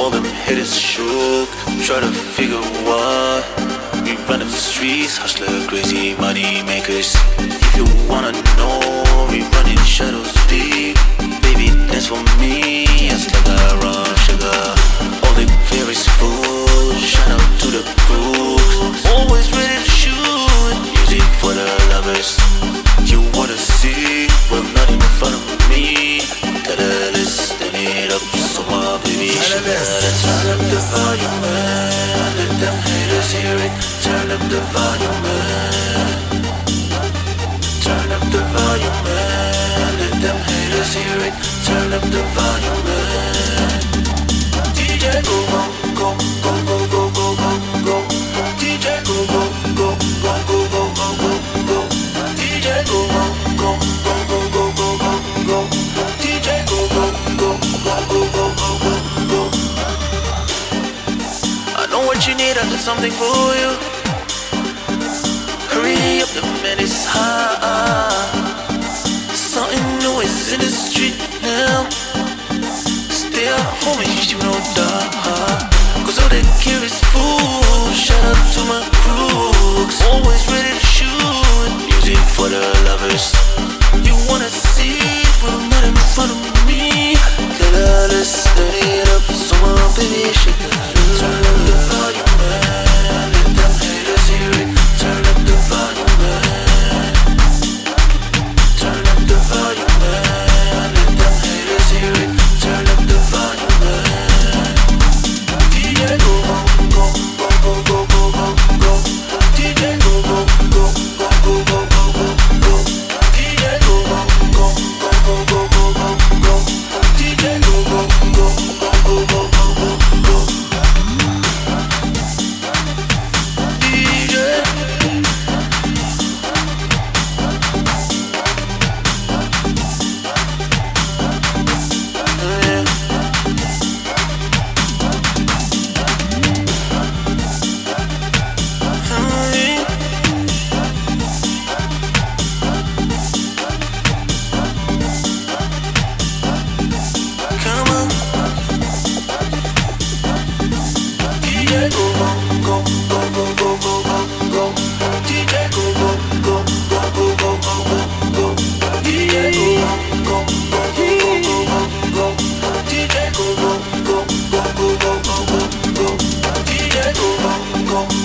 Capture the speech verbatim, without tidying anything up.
All them haters shook, try to figure what. We running the streets, hustler, crazy money makers. If you wanna know, we running shadows deep. Baby, dance for me, it's like a raw sugar. All they fear is food, shout out to the crew. Always ready to shoot, music for the lovers. You wanna see, well not in front of me. Gotta listen it up, so my baby she gotta turn up the volume, man. Let them haters hear it. Turn up the volume, man. Turn up the volume, man. Let them haters hear it. Turn up the volume, man. D J go go go go go go go go go. D J go go go go go go go go go. D J go go go go go go go go go. D J go go go go go go go go. I know what you need, I got something for you. Hurry up, the man is high. Something new is in the street now. Stay at home if you don't die. Cause all they care is food. Shout out to my crooks, always ready to shoot. Music for the lovers. You wanna see it, well not in front of me. Gotta listen it up, so my baby shake it. Turn up the volume, man. Let them haters hear it. Turn up the volume, man. Turn up the volume, man. Let them haters hear it. Turn up the volume, man. D J go go go go go go go go. D J go go go go go go go go. D J go go go go go go go go. D J go go go go go go go go. D J. Come on. D J go go go go go go go go. D J go go go go go go go go. D J go go go go go go go. D J go go go go go go go go. D J go go go.